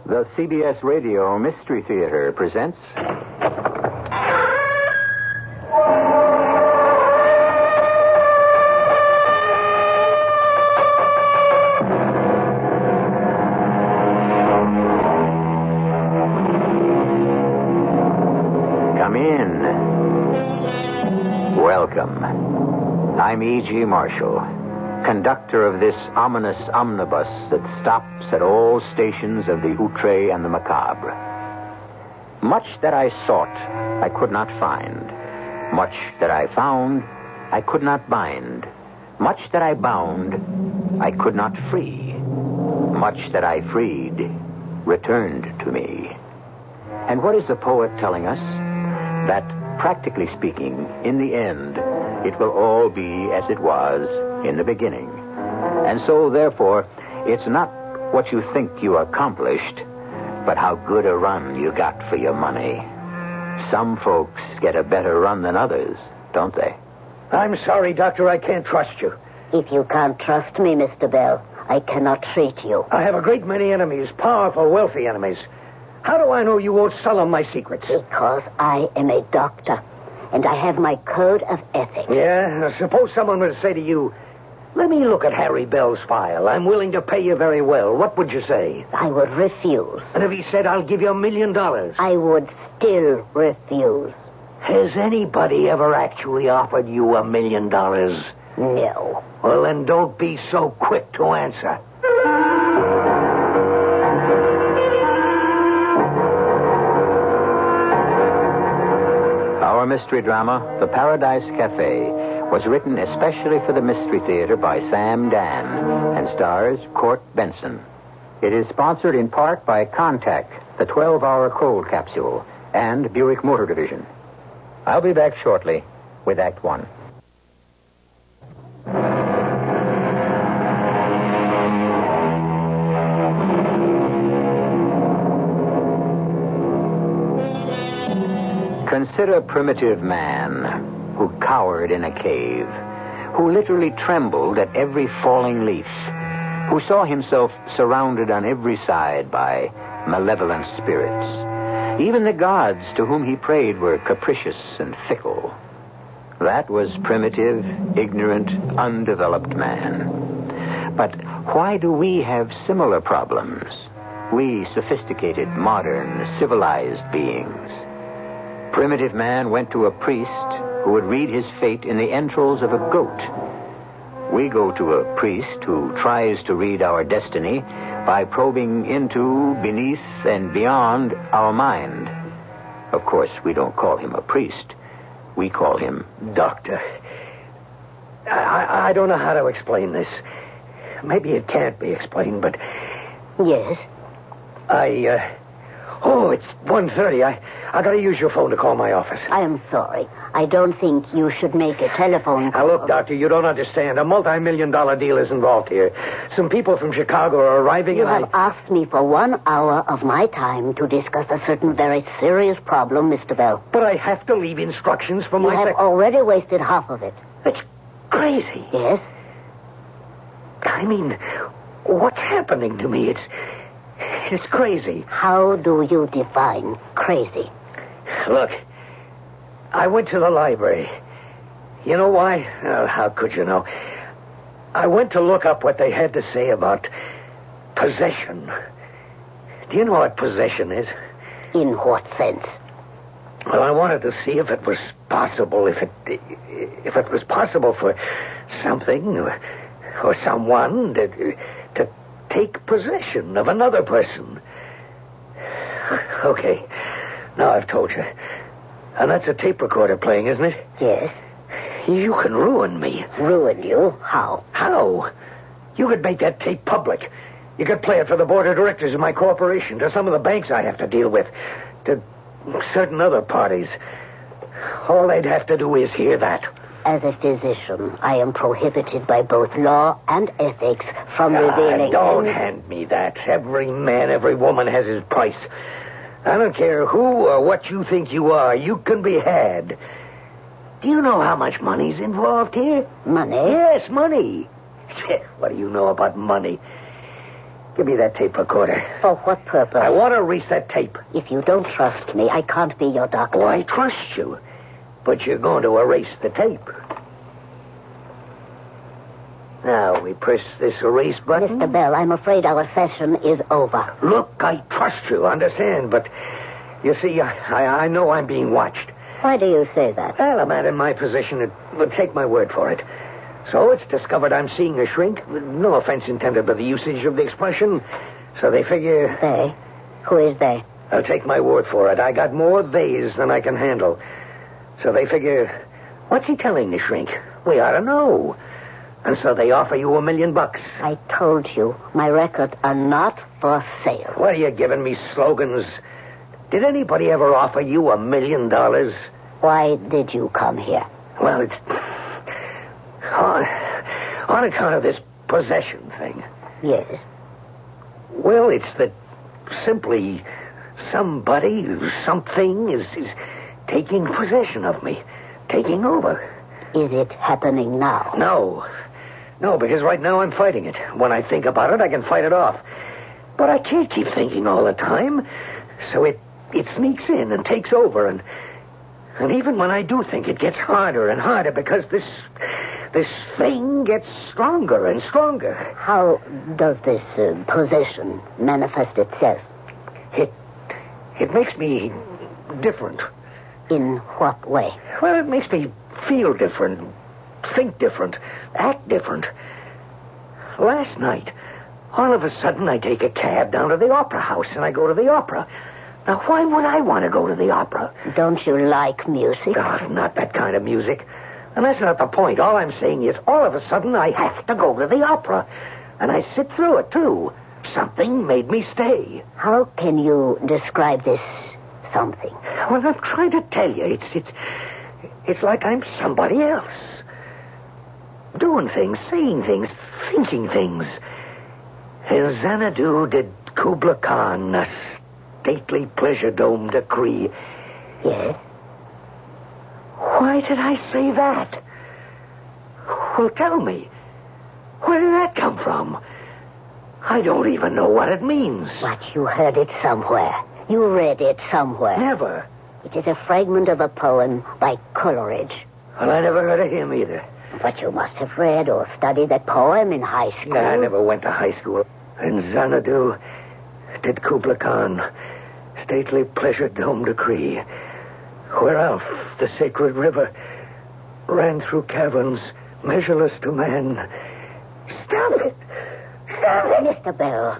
The CBS Radio Mystery Theater presents... Come in. Welcome. I'm E.G. Marshall, conductor of this ominous omnibus that stops at all stations of the outre and the macabre. Much that I sought, I could not find. Much that I found, I could not bind. Much that I bound, I could not free. Much that I freed, returned to me. And what is the poet telling us? That, practically speaking, in the end, it will all be as it was in the beginning. And so, therefore, it's not what you think you accomplished, but how good a run you got for your money. Some folks get a better run than others, don't they? I'm sorry, Doctor, I can't trust you. If you can't trust me, Mr. Bell, I cannot treat you. I have a great many enemies, powerful, wealthy enemies. How do I know you won't sell them my secrets? Because I am a doctor, and I have my code of ethics. Yeah? Suppose someone were to say to you, let me look at Harry Bell's file. I'm willing to pay you very well. What would you say? I would refuse. And if he said, I'll give you $1 million? I would still refuse. Has anybody ever actually offered you $1 million? No. Well, then don't be so quick to answer. Our mystery drama, The Paradise Cafe, was written especially for the Mystery Theater by Sam Dan and stars Court Benson. It is sponsored in part by Contact, the 12-hour cold capsule, and Buick Motor Division. I'll be back shortly with Act One. Consider primitive man who cowered in a cave, who literally trembled at every falling leaf, who saw himself surrounded on every side by malevolent spirits. Even the gods to whom he prayed were capricious and fickle. That was primitive, ignorant, undeveloped man. But why do we have similar problems? We sophisticated, modern, civilized beings. Primitive man went to a priest who would read his fate in the entrails of a goat. We go to a priest who tries to read our destiny by probing into, beneath, and beyond our mind. Of course, we don't call him a priest. We call him Doctor. I don't know how to explain this. Maybe it can't be explained, but... Yes? It's 1:30. I gotta use your phone to call my office. I am sorry. I don't think you should make a telephone call. Now, look, Doctor, you don't understand. A multi-million-dollar deal is involved here. Some people from Chicago are arriving, You have asked me for 1 hour of my time to discuss a certain very serious problem, Mr. Bell. But I have to leave instructions for You have already wasted half of it. It's crazy. Yes? I mean, what's happening to me? It's crazy. How do you define crazy? Look, I went to the library. You know why? How could you know? I went to look up what they had to say about possession. Do you know what possession is? In what sense? Well, I wanted to see if it was possible, if it was possible for something or someone to take possession of another person. Okay, now I've told you. And that's a tape recorder playing, isn't it? Yes. You can ruin me. Ruin you? How? How? You could make that tape public. You could play it for the board of directors of my corporation, to some of the banks I have to deal with, to certain other parties. All they'd have to do is hear that. As a physician, I am prohibited by both law and ethics from revealing... Don't hand me that. Every man, every woman has his price. I don't care who or what you think you are. You can be had. Do you know how much money's involved here? Money? Yes, money. What do you know about money? Give me that tape recorder. For what purpose? I want to reset tape. If you don't trust me, I can't be your doctor. Oh, I trust you. But you're going to erase the tape. Now, we press this erase button. Mr. Bell, I'm afraid our session is over. Look, I trust you, understand, but you see, I know I'm being watched. Why do you say that? Well, a man in my position would take my word for it. So it's discovered I'm seeing a shrink. No offense intended by the usage of the expression. So they figure... They? Who is they? I'll take my word for it. I got more theys than I can handle. So they figure, what's he telling the shrink? We ought to know. And so they offer you $1 million. I told you, my records are not for sale. What are you giving me slogans? Did anybody ever offer you $1 million? Why did you come here? Well, it's... On account of this possession thing. Yes. Well, it's that simply somebody, something is taking possession of me. Taking over. Is it happening now? No, because right now I'm fighting it. When I think about it, I can fight it off. But I can't keep thinking all the time. So it sneaks in and takes over. And even when I do think, it gets harder and harder because this thing gets stronger and stronger. How does this possession manifest itself? It makes me different. In what way? Well, it makes me feel different, think different, act different. Last night, all of a sudden, I take a cab down to the opera house and I go to the opera. Now, why would I want to go to the opera? Don't you like music? Oh, not that kind of music. And that's not the point. All I'm saying is, all of a sudden, I have to go to the opera. And I sit through it, too. Something made me stay. How can you describe this something? Well, I'm trying to tell you, it's like I'm somebody else. Doing things, saying things, thinking things. In Xanadu did Kubla Khan a stately pleasure dome decree. Yes? Why did I say that? Well, tell me. Where did that come from? I don't even know what it means. But you heard it somewhere. You read it somewhere. Never. It is a fragment of a poem by Coleridge. Well, I never heard of him either. But you must have read or studied that poem in high school. No, I never went to high school. In Xanadu did Kubla Khan stately pleasure dome decree, whereof the sacred river ran through caverns measureless to man. Stop it! Stop it! Mr. Bell.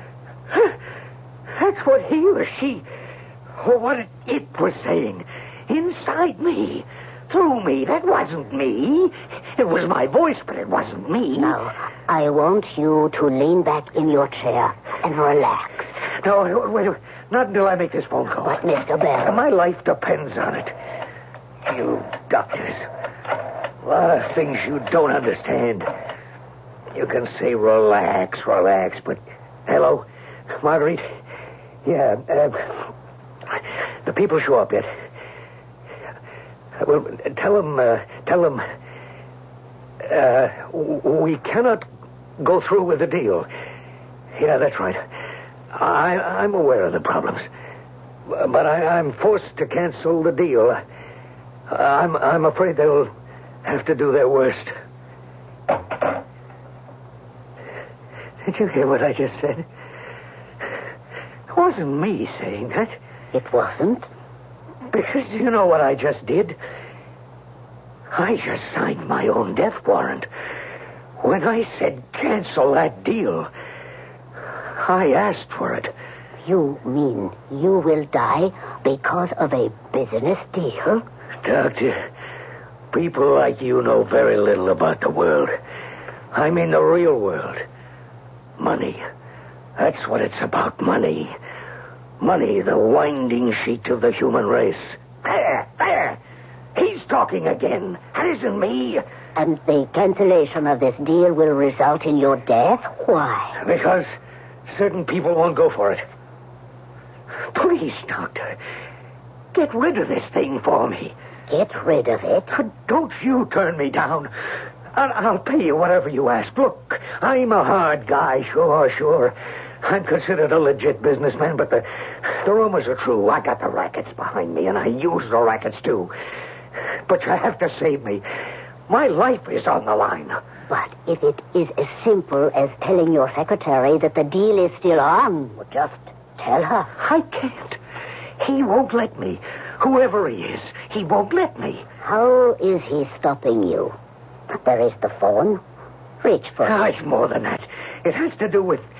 That's what he or she, or what it was saying. Inside me. Through me. That wasn't me. It was my voice, but it wasn't me. Now, I want you to lean back in your chair and relax. No, wait. Not until I make this phone call. But, Mr. Bell... My life depends on it. You doctors. A lot of things you don't understand. You can say relax, but... Hello? Marguerite? Yeah, the people show up yet. Well, tell them, we cannot go through with the deal. Yeah, that's right. I'm aware of the problems. But I'm forced to cancel the deal. I'm afraid they'll have to do their worst. Did you hear what I just said? It wasn't me saying that. It wasn't? Because you know what I just did? I just signed my own death warrant. When I said cancel that deal, I asked for it. You mean you will die because of a business deal? Doctor, people like you know very little about the world. I mean the real world. Money. That's what it's about, money. Money, the winding sheet of the human race. There. He's talking again. That isn't me. And the cancellation of this deal will result in your death? Why? Because certain people won't go for it. Please, Doctor, get rid of this thing for me. Get rid of it? Don't you turn me down. I'll pay you whatever you ask. Look, I'm a hard guy, sure. I'm considered a legit businessman, but the rumors are true. I got the rackets behind me, and I use the rackets, too. But you have to save me. My life is on the line. But if it is as simple as telling your secretary that the deal is still on, just tell her. I can't. He won't let me. Whoever he is, he won't let me. How is he stopping you? There is the phone. Reach for it. It's more than that. It has to do with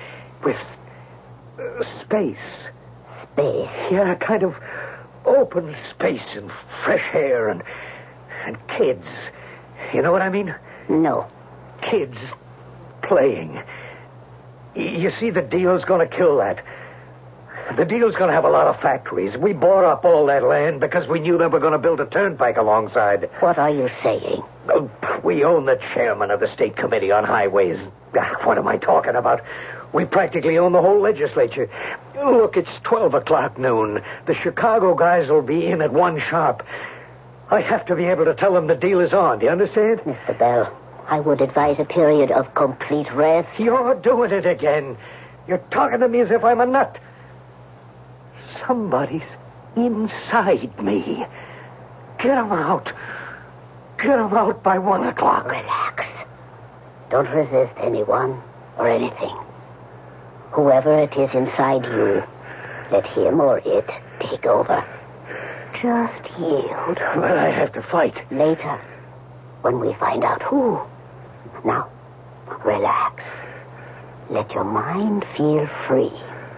space. Space? Yeah, kind of open space and fresh air and kids. You know what I mean? No. Kids playing. You see, the deal's going to kill that. The deal's going to have a lot of factories. We bought up all that land because we knew they were going to build a turnpike alongside. What are you saying? We own the chairman of the State Committee on Highways. What am I talking about? We practically own the whole legislature. Look, it's 12 o'clock noon. The Chicago guys will be in at 1 sharp. I have to be able to tell them the deal is on. Do you understand? Mr. Bell, I would advise a period of complete rest. You're doing it again. You're talking to me as if I'm a nut. Somebody's inside me. Get him out. Get him out by 1 o'clock. Relax. Don't resist anyone or anything. Whoever it is inside you, let him or it take over. Just yield. But I have to fight. Later, when we find out who. Now, relax. Let your mind feel free.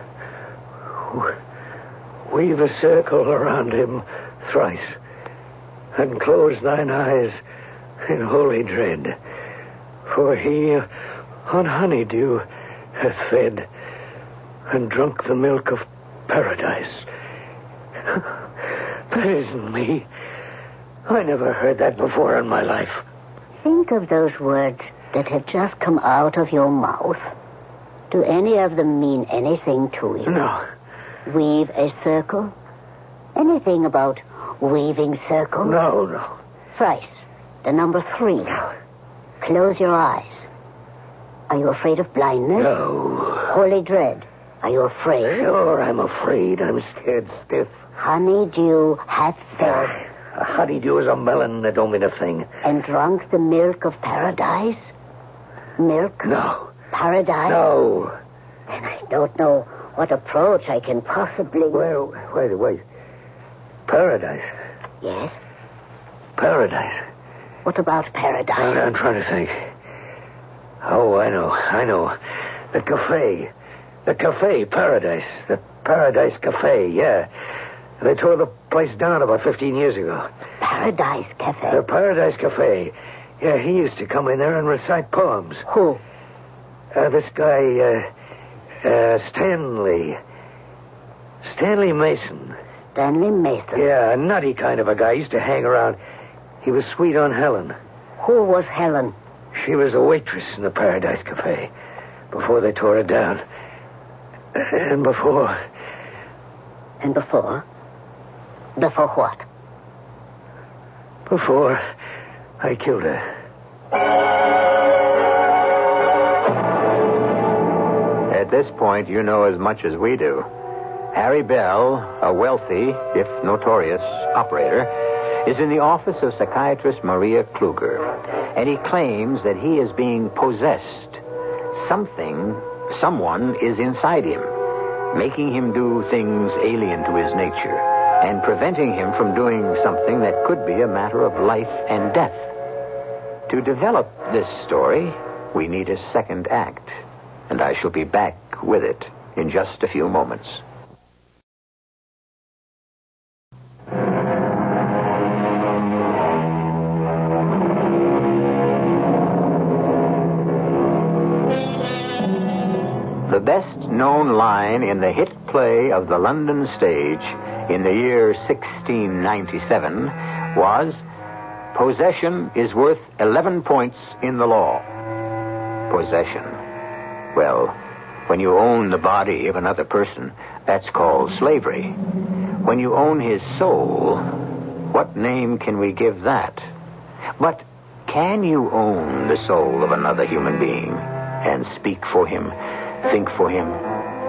Weave a circle around him thrice, and close thine eyes in holy dread. For he on honeydew hath fed, and drunk the milk of paradise. That isn't me. I never heard that before in my life. Think of those words that have just come out of your mouth. Do any of them mean anything to you? No. Weave a circle? Anything about weaving circles? No. Thrice. The number 3. Close your eyes. Are you afraid of blindness? No. Holy dread. Are you afraid? Sure, I'm afraid. I'm scared stiff. Honeydew hath fed. A honeydew is a melon that don't mean a thing. And drunk the milk of paradise? Milk? No. Paradise? No. Then I don't know what approach I can possibly... Well, wait. Paradise? Yes? Paradise. What about paradise? I'm trying to think. Oh, I know. The cafe. The cafe, Paradise. The Paradise Cafe, yeah. They tore the place down about 15 years ago. Paradise Cafe? The Paradise Cafe. Yeah, he used to come in there and recite poems. Who? This guy, Stanley. Stanley Mason. Stanley Mason? Yeah, a nutty kind of a guy. Used to hang around. He was sweet on Helen. Who was Helen? She was a waitress in the Paradise Cafe before they tore it down. And before... And before? Before what? Before I killed her. At this point, you know as much as we do. Harry Bell, a wealthy, if notorious, operator, is in the office of psychiatrist Maria Kluger, and he claims that he is being possessed. Someone is inside him, making him do things alien to his nature, and preventing him from doing something that could be a matter of life and death. To develop this story, we need a second act, and I shall be back with it in just a few moments. The best-known line in the hit play of the London stage in the year 1697 was, "Possession is worth 11 points in the law." Possession. Well, when you own the body of another person, that's called slavery. When you own his soul, what name can we give that? But can you own the soul of another human being and speak for him, think for him,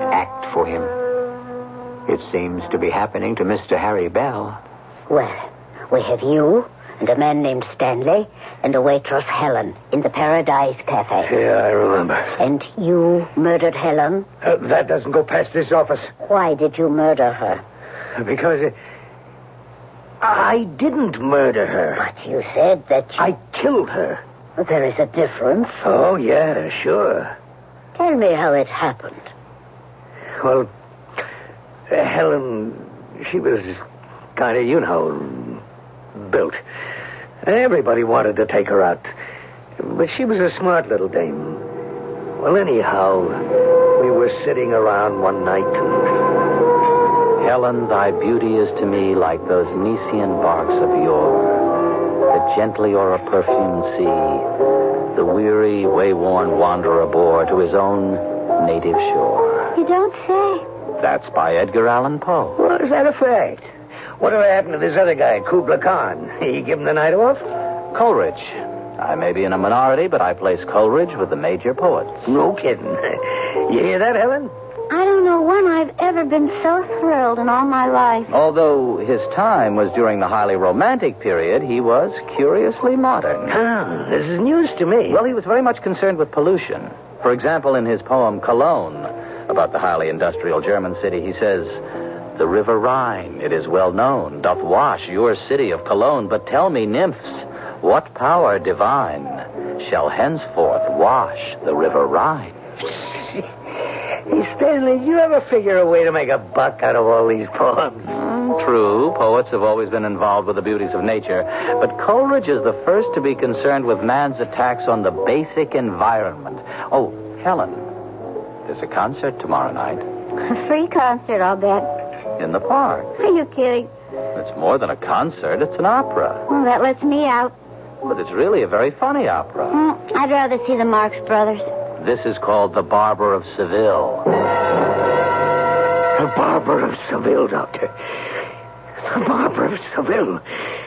for him. It seems to be happening to Mr. Harry Bell. Well, we have you and a man named Stanley and a waitress, Helen, in the Paradise Cafe. Yeah, I remember. And you murdered Helen? That doesn't go past this office. Why did you murder her? Because I didn't murder her. But you said that you... I killed her. There is a difference. Oh, yeah, sure. Tell me how it happened. Well, Helen, she was kind of, built. Everybody wanted to take her out. But she was a smart little dame. Well, anyhow, we were sitting around one night and... Helen, thy beauty is to me like those Nicean barks of yore, that gently o'er a perfumed sea, the weary, wayworn wanderer bore to his own native shore. You don't say. That's by Edgar Allan Poe. Well, is that a fact? Whatever happened to this other guy, Kubla Khan? He give him the night off? Coleridge. I may be in a minority, but I place Coleridge with the major poets. No kidding. You hear that, Helen? I don't know when I've ever been so thrilled in all my life. Although his time was during the highly romantic period, he was curiously modern. Ah, this is news to me. Well, he was very much concerned with pollution. For example, in his poem Cologne, about the highly industrial German city, he says, "The river Rhine, it is well known, doth wash your city of Cologne. But tell me, nymphs, what power divine shall henceforth wash the river Rhine?" Hey, Stanley, did you ever figure a way to make a buck out of all these poems? True, poets have always been involved with the beauties of nature, but Coleridge is the first to be concerned with man's attacks on the basic environment. Oh, Helen, there's a concert tomorrow night. A free concert, I'll bet. In the park. Are you kidding? It's more than a concert, it's an opera. Well, that lets me out. But it's really a very funny opera. I'd rather see the Marx Brothers. This is called The Barber of Seville. The Barber of Seville, Doctor. The Barber of Seville.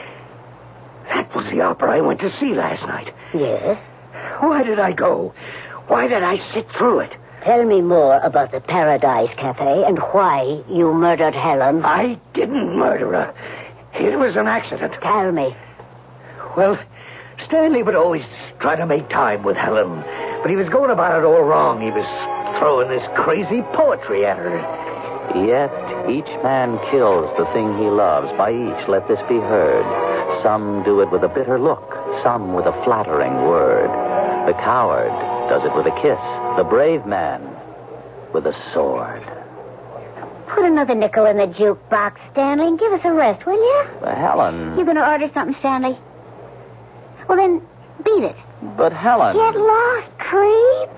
That was the opera I went to see last night. Yes? Why did I go? Why did I sit through it? Tell me more about the Paradise Cafe and why you murdered Helen. I didn't murder her. It was an accident. Tell me. Well, Stanley would always try to make time with Helen, but he was going about it all wrong. He was throwing this crazy poetry at her. Yet each man kills the thing he loves. By each let this be heard. Some do it with a bitter look, some with a flattering word. The coward does it with a kiss, the brave man with a sword. Put another nickel in the jukebox, Stanley, and give us a rest, will you? Helen. You're going to order something, Stanley? Well, then, beat it. But Helen... Get lost, creep.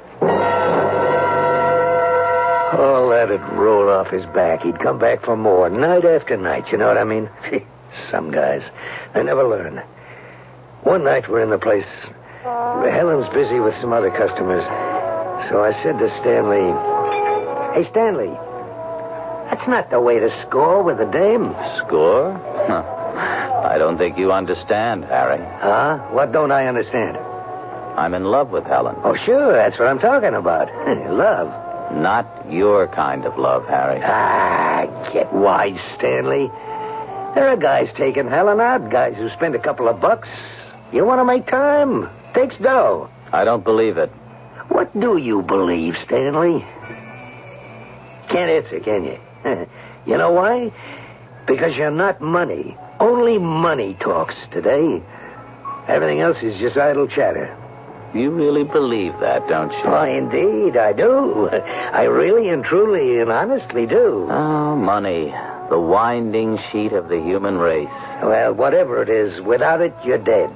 Oh, let it roll off his back. He'd come back for more, night after night, you know what I mean? Some guys, they never learn. One night we're in the place. Helen's busy with some other customers. So I said to Stanley, "Hey, Stanley, that's not the way to score with a dame." Score? Huh. I don't think you understand, Harry. Huh? What don't I understand? I'm in love with Helen. Oh, sure, that's what I'm talking about. Love. Not your kind of love, Harry. Ah, get wise, Stanley. There are guys taking Helen out, guys who spend a couple of bucks. You want to make time? Takes dough. I don't believe it. What do you believe, Stanley? Can't answer, can you? You know why? Because you're not money. Only money talks today. Everything else is just idle chatter. You really believe that, don't you? Oh, indeed, I do. I really and truly and honestly do. Oh, money. The winding sheet of the human race. Well, whatever it is, without it, you're dead.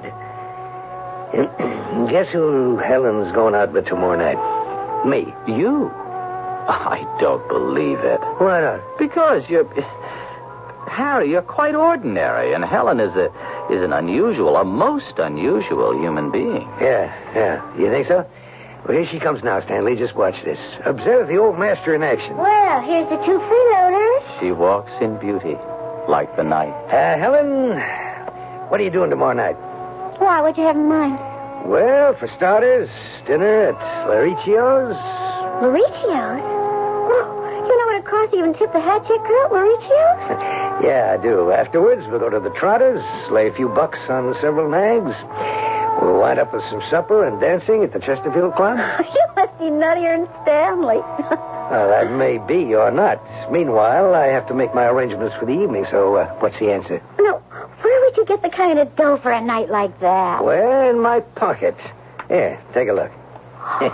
Guess who Helen's going out with tomorrow night? Me. You? I don't believe it. Why not? Because Harry, you're quite ordinary, and Helen is an unusual, a most unusual human being. Yeah. You think so? Well, here she comes now, Stanley. Just watch this. Observe the old master in action. Well, here's the two freeloaders. She walks in beauty, like the night. Helen, what are you doing tomorrow night? Why, what'd you have in mind? Well, for starters, dinner at Lauricchio's. Lauricchio's? Oh, you know what it boss even tip the hat check girl at Mauricio's? Yeah, I do. Afterwards, we'll go to the Trotters, slay a few bucks on several nags. We'll wind up with some supper and dancing at the Chesterfield Club. You must be nuttier than Stanley. Well, that may be or not. Meanwhile, I have to make my arrangements for the evening, so what's the answer? No, where would you get the kind of dough for a night like that? Well, in my pocket. Here, take a look. Hey.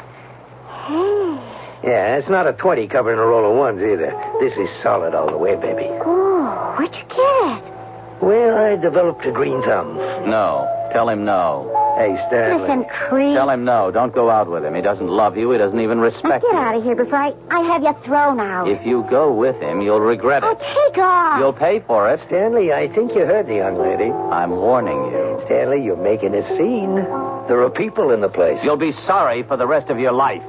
Yeah, it's not a 20 covering a roll of ones either. This is solid all the way, baby. Oh, where'd you get it? Well, I developed a green thumb. No. Tell him no. Hey, Stanley. Listen, creep. Tell him no. Don't go out with him. He doesn't love you. He doesn't even Now respect get you. out of here before I have you thrown out. If you go with him, you'll regret Oh, it. take off. You'll pay for it. Stanley, I think you heard the young lady. I'm warning you. Stanley, you're making a scene. There are people in the place. You'll be sorry for the rest of your life.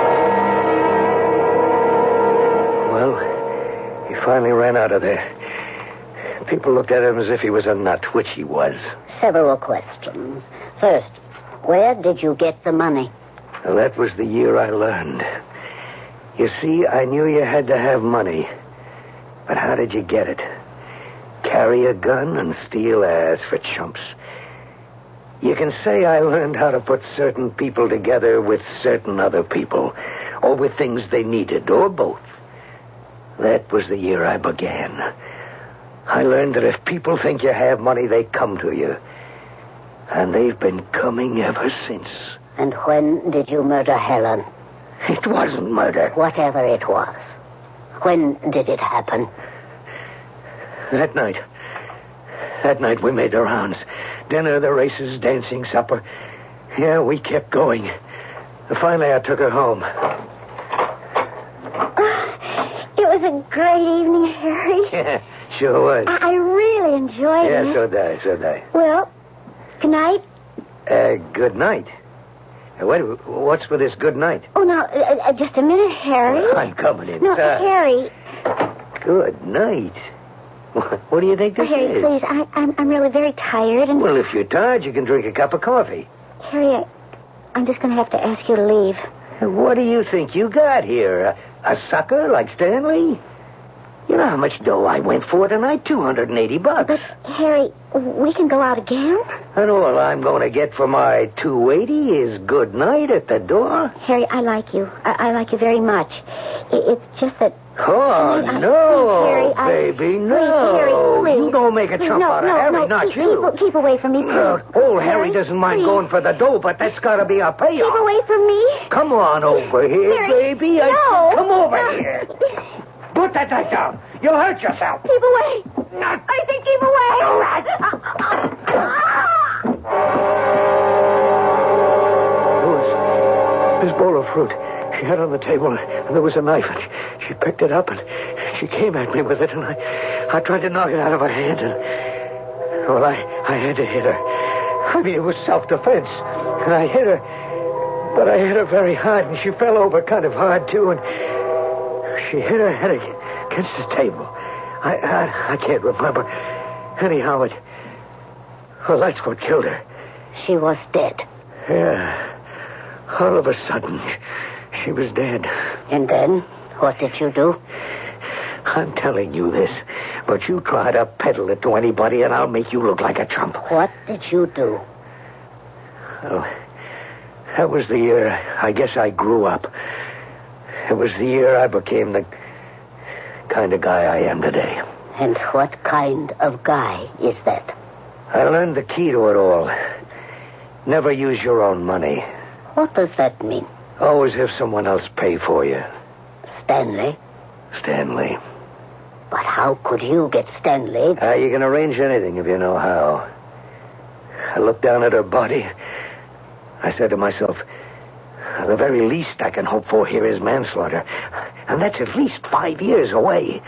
Well, he finally ran out of there. People looked at him as if he was a nut, which he was. Several questions. First, where did you get the money? Well, that was the year I learned. You see, I knew you had to have money. But how did you get it? Carry a gun and steal ass for chumps. You can say I learned how to put certain people together with certain other people, or with things they needed, or both. That was the year I began. I learned that if people think you have money, they come to you. And they've been coming ever since. And when did you murder Helen? It wasn't murder. Whatever it was. When did it happen? That night. That night we made the rounds. Dinner, the races, dancing, supper. Yeah, we kept going. Finally, I took her home. It was a great evening, Harry. Yeah, sure was. I really enjoyed it. Yeah, so did I. Well, good night. Good night. Wait, what's with this good night? Oh, now, just a minute, Harry. I'm coming in. No, Harry. Good night. What do you think this Harry, is? please, I'm really very tired, and... Well, if you're tired, you can drink a cup of coffee. Harry, I'm just going to have to ask you to leave. What do you think you got here? A sucker like Stanley? You know how much dough I went for tonight? $280. But, Harry, we can go out again? And all I'm going to get for my $280 is good night at the door. Harry, I like you. I like you very much. It's just that... Oh, no, Harry, baby, no. Please, Harry, please. You don't make a chump out of Harry, not you. Keep away from me, please. Old Harry doesn't mind going for the dough, but that's got to be a payoff. Keep away from me. Come on over here, Harry, baby. no. Come over here. Put that knife down. You'll hurt yourself. Keep away. I said keep away. All right. This bowl of fruit she had on the table, and there was a knife, and she picked it up, and she came at me with it, and I tried to knock it out of her hand, and... Well, I had to hit her. I mean, it was self-defense, and I hit her, but I hit her very hard, and she fell over kind of hard, too, and she hit her head against the table. I can't remember. Anyhow, well, that's what killed her. She was dead. Yeah. All of a sudden, she was dead. And then, what did you do? I'm telling you this, but you try to peddle it to anybody, and I'll make you look like a chump. What did you do? Well, that was the year I guess I grew up. It was the year I became the kind of guy I am today. And what kind of guy is that? I learned the key to it all. Never use your own money. What does that mean? Always have someone else pay for you. Stanley? Stanley. But how could you get Stanley? You can arrange anything if you know how. I looked down at her body. I said to myself, the very least I can hope for here is manslaughter. And that's at least 5 years away.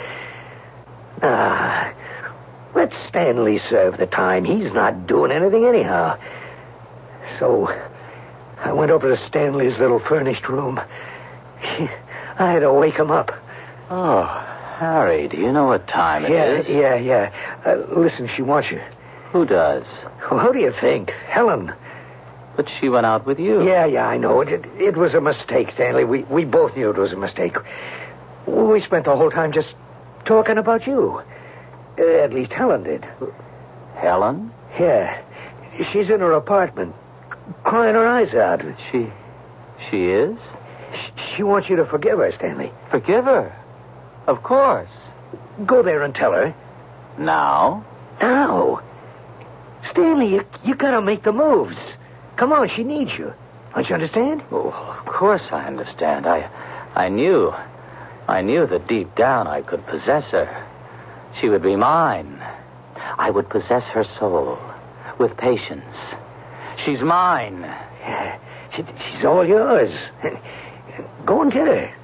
Let Stanley serve the time. He's not doing anything anyhow. So I went over to Stanley's little furnished room. I had to wake him up. Oh, Harry, do you know what time it is? Yeah. Listen, she wants you. Who does? Well, who do you think? Helen. But she went out with you. Yeah, I know. It was a mistake, Stanley. We both knew it was a mistake. We spent the whole time just talking about you. At least Helen did. Helen? Yeah. She's in her apartment, crying her eyes out. She is? She wants you to forgive her, Stanley. Forgive her? Of course. Go there and tell her. Now? Now? Stanley, you gotta make the moves. Come on, she needs you. Don't you understand? Oh, of course I understand. I knew that deep down I could possess her. She would be mine. I would possess her soul with patience. She's mine. Yeah, she's all yours. Go and get her.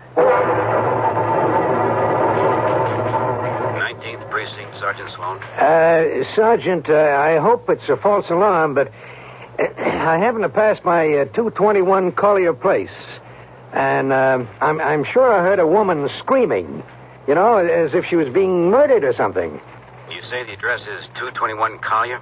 19th Precinct, Sergeant Sloan. Sergeant, I hope it's a false alarm, but I happen to pass my 221 Collier Place. And I'm sure I heard a woman screaming, you know, as if she was being murdered or something. You say the address is 221 Collier?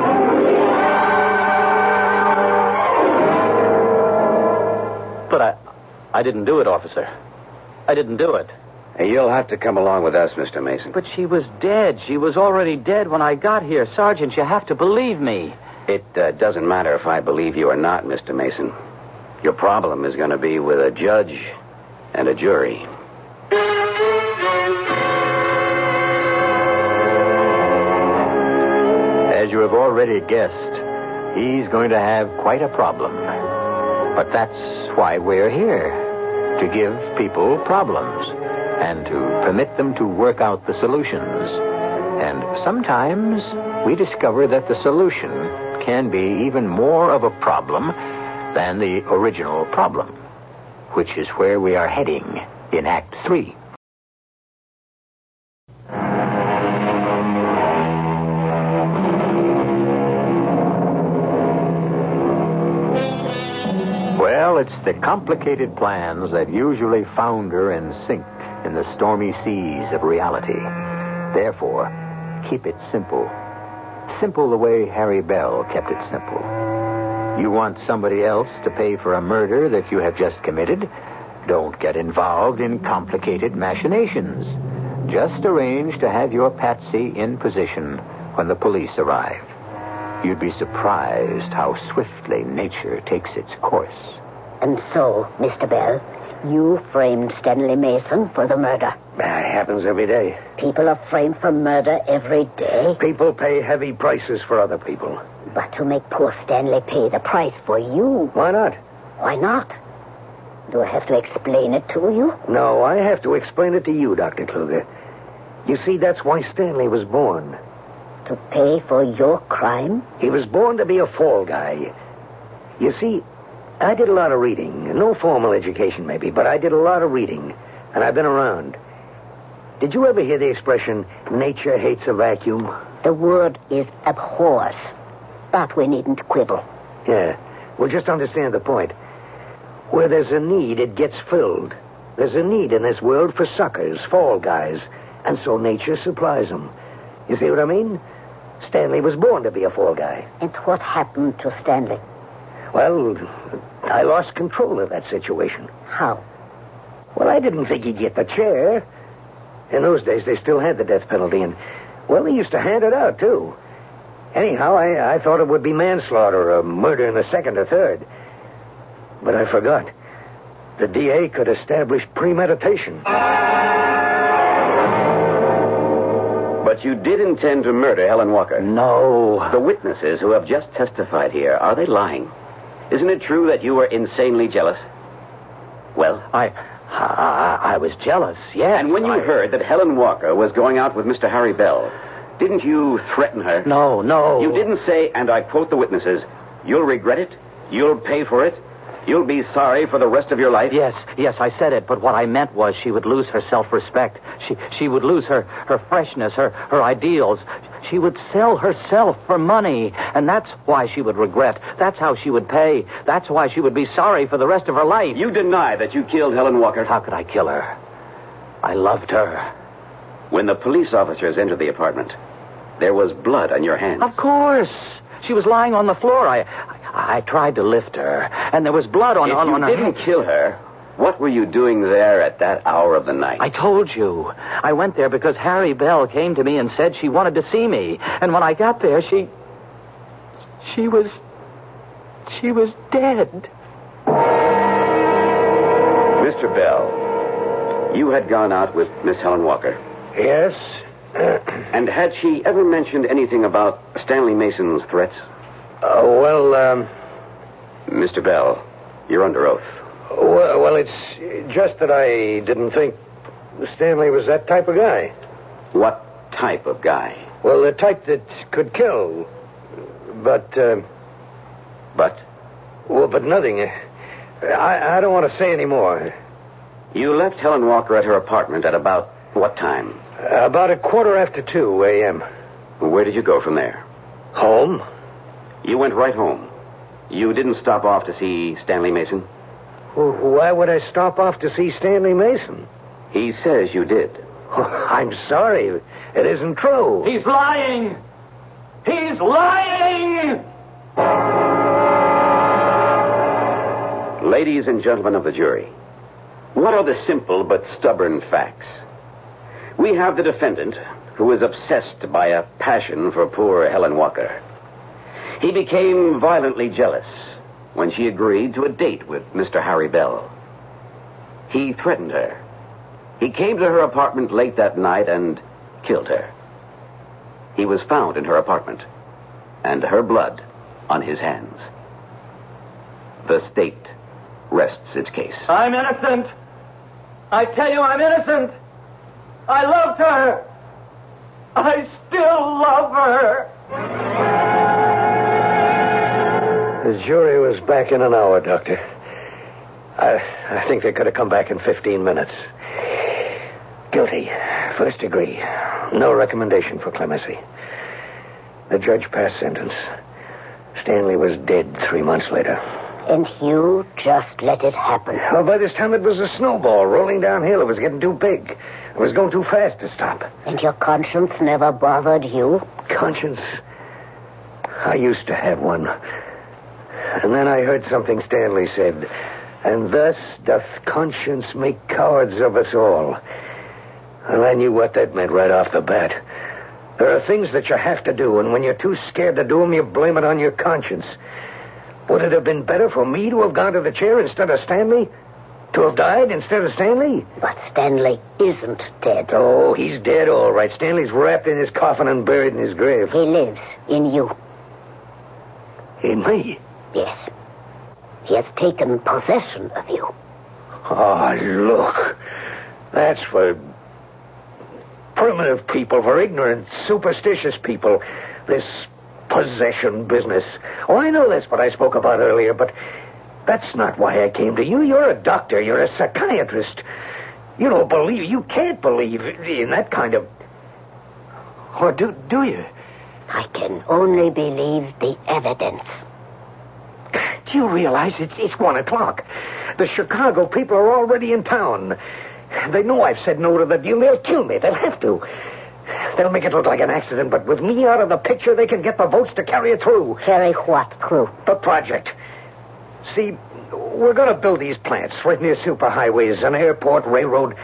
But I didn't do it, officer. I didn't do it. Hey, you'll have to come along with us, Mr. Mason. But she was dead. She was already dead when I got here. Sergeant, you have to believe me. It doesn't matter if I believe you or not, Mr. Mason. Your problem is going to be with a judge and a jury. As you have already guessed, he's going to have quite a problem. But that's why we're here, to give people problems and to permit them to work out the solutions. And sometimes we discover that the solution can be even more of a problem than the original problem, which is where we are heading in Act 3. Well, it's the complicated plans that usually founder and sink in the stormy seas of reality. Therefore, keep it simple. Simple the way Harry Bell kept it simple. You want somebody else to pay for a murder that you have just committed? Don't get involved in complicated machinations. Just arrange to have your patsy in position when the police arrive. You'd be surprised how swiftly nature takes its course. And so, Mr. Bell, you framed Stanley Mason for the murder. That happens every day. People are framed for murder every day. People pay heavy prices for other people. But to make poor Stanley pay the price for you. Why not? Why not? Do I have to explain it to you? No, I have to explain it to you, Dr. Kluger. You see, that's why Stanley was born. To pay for your crime? He was born to be a fall guy. You see, I did a lot of reading. No formal education, maybe, but I did a lot of reading. And I've been around. Did you ever hear the expression, nature hates a vacuum? The word is abhors. But we needn't quibble. Yeah. Well, just understand the point. Where there's a need, it gets filled. There's a need in this world for suckers, fall guys. And so nature supplies them. You see what I mean? Stanley was born to be a fall guy. And what happened to Stanley? Well, I lost control of that situation. How? Well, I didn't think he'd get the chair. In those days, they still had the death penalty, and, well, they used to hand it out, too. Anyhow, I thought it would be manslaughter or murder in the second or third. But I forgot. The DA could establish premeditation. But you did intend to murder Helen Walker. No. The witnesses who have just testified here, are they lying? Isn't it true that you were insanely jealous? Well? I was jealous, yes. And when you heard that Helen Walker was going out with Mr. Harry Bell, didn't you threaten her? No. You didn't say, and I quote the witnesses, you'll regret it, you'll pay for it, you'll be sorry for the rest of your life? Yes, I said it, but what I meant was she would lose her self-respect. She would lose her freshness, her ideals. She would sell herself for money, and that's why she would regret. That's how she would pay. That's why she would be sorry for the rest of her life. You deny that you killed Helen Walker? How could I kill her? I loved her. When the police officers entered the apartment, there was blood on your hands. Of course. She was lying on the floor. I tried to lift her, and there was blood on her. If you didn't kill her, What were you doing there at that hour of the night? I told you. I went there because Harry Bell came to me and said she wanted to see me. And when I got there, she was dead. Mr. Bell, you had gone out with Miss Helen Walker. Yes? And had she ever mentioned anything about Stanley Mason's threats? Mr. Bell, you're under oath. Well, it's just that I didn't think Stanley was that type of guy. What type of guy? Well, the type that could kill. But? Well, but nothing. I don't want to say any more. You left Helen Walker at her apartment at about what time? About 2:15 a.m. Where did you go from there? Home. You went right home. You didn't stop off to see Stanley Mason? Why would I stop off to see Stanley Mason? He says you did. I'm sorry. It isn't true. He's lying! He's lying! Ladies and gentlemen of the jury, what are the simple but stubborn facts? We have the defendant, who is obsessed by a passion for poor Helen Walker. He became violently jealous when she agreed to a date with Mr. Harry Bell. He threatened her. He came to her apartment late that night and killed her. He was found in her apartment, and her blood on his hands. The state rests its case. I'm innocent. I tell you, I'm innocent. I loved her. I still love her. The jury was back in an hour, Doctor. I think they could have come back in 15 minutes. Guilty. First degree. No recommendation for clemency. The judge passed sentence. Stanley was dead 3 months later. And you just let it happen. Well, by this time it was a snowball rolling downhill. It was getting too big. It was going too fast to stop. And your conscience never bothered you? Conscience? I used to have one. And then I heard something Stanley said. And thus doth conscience make cowards of us all. And I knew what that meant right off the bat. There are things that you have to do, and when you're too scared to do them, you blame it on your conscience. Would it have been better for me to have gone to the chair instead of Stanley? To have died instead of Stanley? But Stanley isn't dead. Oh, he's dead, all right. Stanley's wrapped in his coffin and buried in his grave. He lives in you. In me? Yes. He has taken possession of you. Oh, look. That's for primitive people, for ignorant, superstitious people. This possession business. Oh, I know that's what I spoke about earlier, but that's not why I came to you. You're a doctor. You're a psychiatrist. You don't believe, you can't believe in that kind of... Or do you? I can only believe the evidence. Do you realize it's 1 o'clock? The Chicago people are already in town. They know I've said no to the deal. They'll kill me. They'll have to. They'll make it look like an accident, but with me out of the picture, they can get the votes to carry it through. Carry what through? The project. See, we're going to build these plants right near superhighways, an airport, railroad.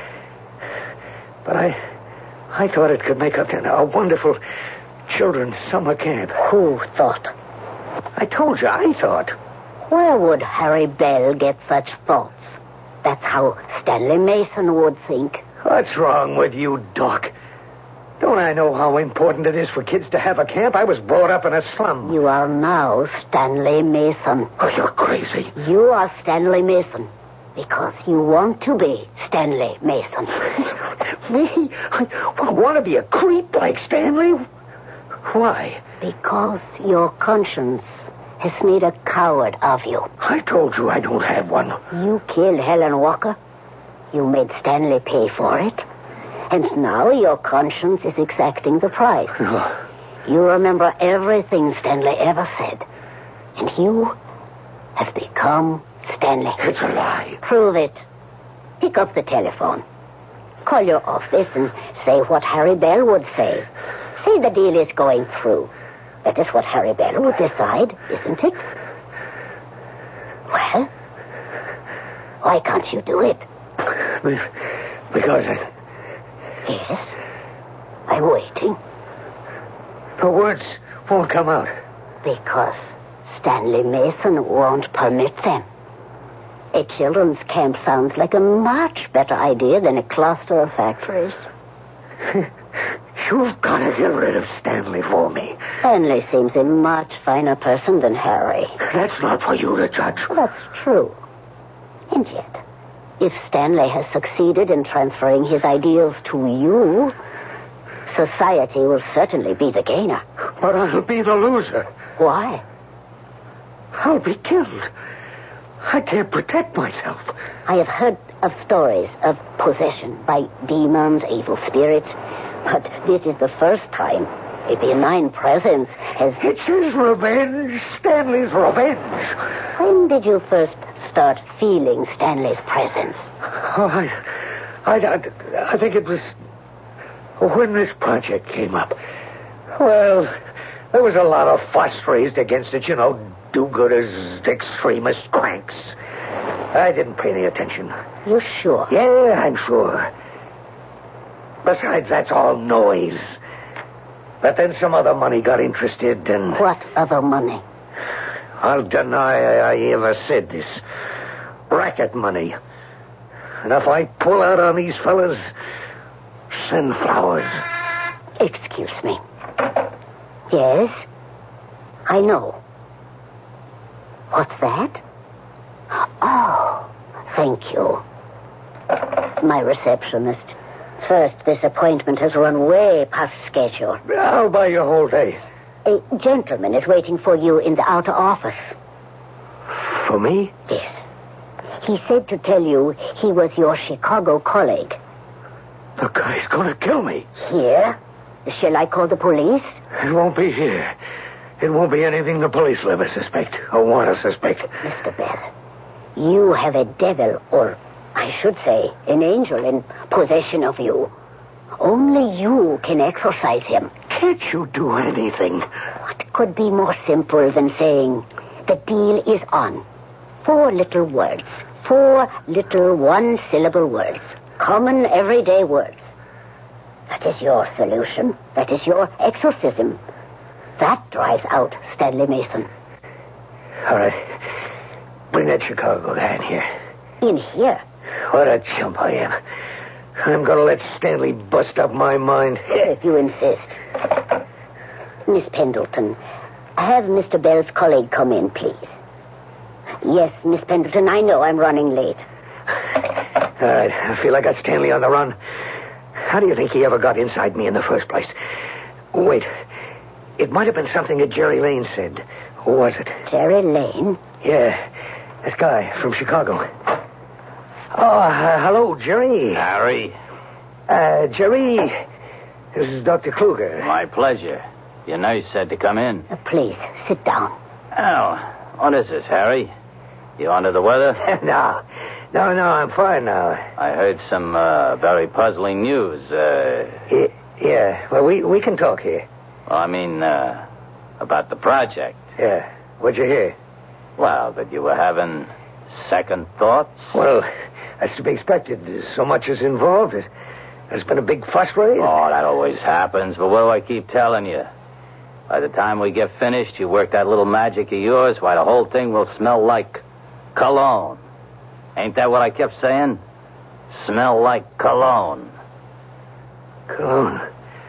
But I thought it could make a wonderful children's summer camp. Who thought? I told you, I thought. Where would Harry Bell get such thoughts? That's how Stanley Mason would think. What's wrong with you, Doc? Don't I know how important it is for kids to have a camp? I was brought up in a slum. You are now Stanley Mason. Oh, you're crazy. You are Stanley Mason because you want to be Stanley Mason. Me? I want to be a creep like Stanley? Why? Because your conscience has made a coward of you. I told you I don't have one. You killed Helen Walker. You made Stanley pay for it. And now your conscience is exacting the price. You remember everything Stanley ever said. And you have become Stanley. It's a lie. Prove it. Pick up the telephone. Call your office and say what Harry Bell would say. Say the deal is going through. That is what Harry Bell would decide, isn't it? Well? Why can't you do it? Because Yes. I'm waiting. the words won't come out. Because Stanley Mason won't permit them. A children's camp sounds like a much better idea than a cluster of factories. You've got to get rid of Stanley for me. Stanley seems a much finer person than Harry. That's not for you to judge. That's true. And yet, if Stanley has succeeded in transferring his ideals to you, society will certainly be the gainer. But I'll be the loser. Why? I'll be killed. I can't protect myself. I have heard of stories of possession by demons, evil spirits, but this is the first time a benign presence has... It's his revenge. Stanley's revenge. When did you first start feeling Stanley's presence? Oh, I think it was when this project came up. Well, there was a lot of fuss raised against it, do-gooders, extremist cranks. I didn't pay any attention. You sure? Yeah, I'm sure. Besides, that's all noise. But then some other money got interested and... What other money? I'll deny I ever said this. Racket money. And if I pull out on these fellas, send flowers. Excuse me. Yes? I know. What's that? Oh, thank you. My receptionist. First, this appointment has run way past schedule. I'll buy you a whole day. A gentleman is waiting for you in the outer office. For me? Yes. He said to tell you he was your Chicago colleague. The guy's going to kill me. Here? Shall I call the police? It won't be here. It won't be anything the police will ever suspect or want to suspect. Mr. Bell, you have a devil, or I should say, an angel in possession of you. Only you can exorcise him. Can't you do anything? What could be more simple than saying, the deal is on? 4 little words. 4 little one-syllable words. Common, everyday words. That is your solution. That is your exorcism. That drives out Stanley Mason. All right. Bring that Chicago guy in here. In here? What a chump I am. I'm going to let Stanley bust up my mind. If you insist. Miss Pendleton, have Mr. Bell's colleague come in, please. Yes, Miss Pendleton, I know I'm running late. All right. I feel I got Stanley on the run. How do you think he ever got inside me in the first place? Wait. It might have been something that Jerry Lane said. Who was it? Jerry Lane? Yeah. This guy from Chicago. Oh, hello, Jerry. Harry. Jerry, this is Dr. Kluger. My pleasure. Your nurse said to come in. Please, sit down. Oh, what is this, Harry? You under the weather? No, I'm fine now. I heard some very puzzling news. Yeah, well, we can talk here. Well, I mean, about the project. Yeah, what'd you hear? Well, that you were having second thoughts? Well, that's to be expected. So much is involved. There's been a big fuss raised. Oh, that always happens, but what do I keep telling you? By the time we get finished, you work that little magic of yours, why, the whole thing will smell like cologne. Ain't that what I kept saying? Smell like cologne. Cologne.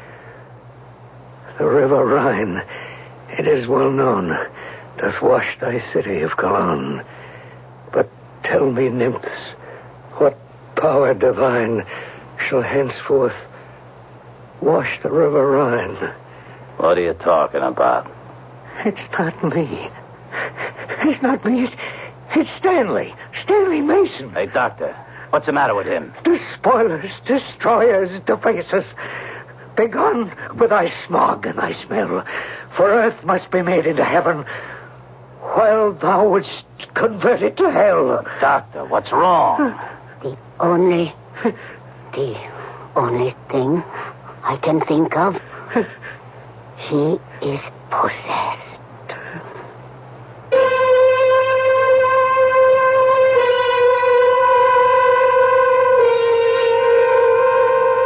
The river Rhine, it is well known, doth wash thy city of Cologne. But tell me, nymphs, what power divine shall henceforth wash the river Rhine? What are you talking about? It's not me. It's not me. It's Stanley. Stanley Mason. Hey, doctor, what's the matter with him? Despoilers, destroyers, defacers. Begone with thy smog and thy smell, for earth must be made into heaven, while thou wouldst convert it to hell. Doctor, what's wrong? The only thing I can think of, he is possessed.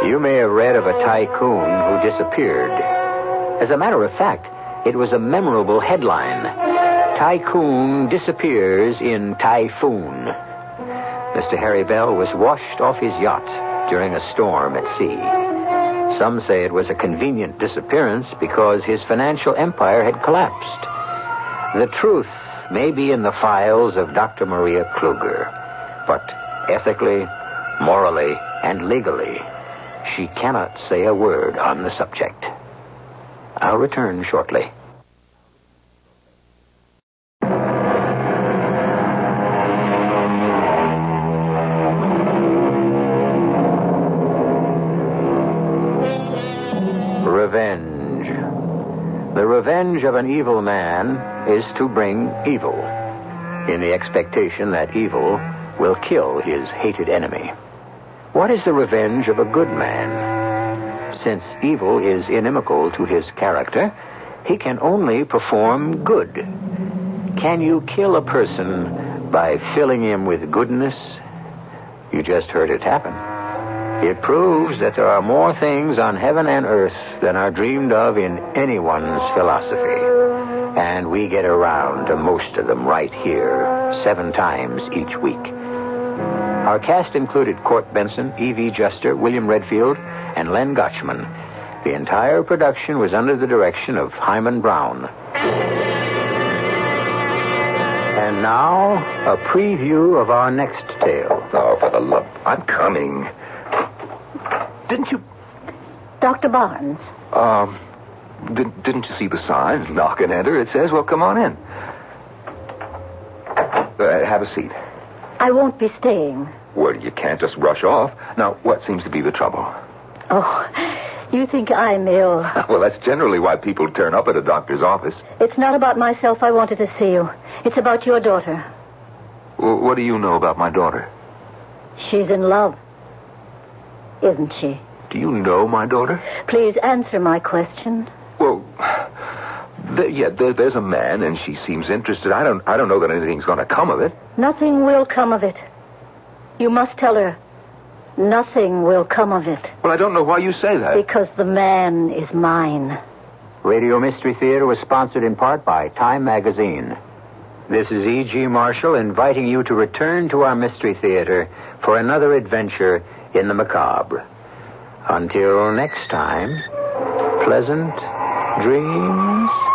You may have read of a tycoon who disappeared. As a matter of fact, it was a memorable headline. Tycoon disappears in typhoon. Mr. Harry Bell was washed off his yacht during a storm at sea. Some say it was a convenient disappearance because his financial empire had collapsed. The truth may be in the files of Dr. Maria Kluger, but ethically, morally, and legally, she cannot say a word on the subject. I'll return shortly. Revenge. The revenge of an evil man is to bring evil, in the expectation that evil will kill his hated enemy. What is the revenge of a good man? Since evil is inimical to his character, he can only perform good. Can you kill a person by filling him with goodness? You just heard it happen. It proves that there are more things on heaven and earth than are dreamed of in anyone's philosophy. And we get around to most of them right here, 7 times each week. Our cast included Court Benson, E.V. Juster, William Redfield, and Len Gotchman. The entire production was under the direction of Hyman Brown. And now, a preview of our next tale. Oh, for the love... I'm coming. Didn't you... Dr. Barnes. Didn't you see the sign? Knock and enter. It says, well, come on in. Have a seat. I won't be staying. Well, you can't just rush off. Now, what seems to be the trouble? Oh, you think I'm ill. Well, that's generally why people turn up at a doctor's office. It's not about myself I wanted to see you. It's about your daughter. Well, what do you know about my daughter? She's in love. Isn't she? Do you know my daughter? Please answer my question. Well, there's a man, and she seems interested. I don't know that anything's going to come of it. Nothing will come of it. You must tell her. Nothing will come of it. Well, I don't know why you say that. Because the man is mine. Radio Mystery Theater was sponsored in part by Time Magazine. This is E.G. Marshall inviting you to return to our Mystery Theater for another adventure in the macabre. Until next time, pleasant dreams.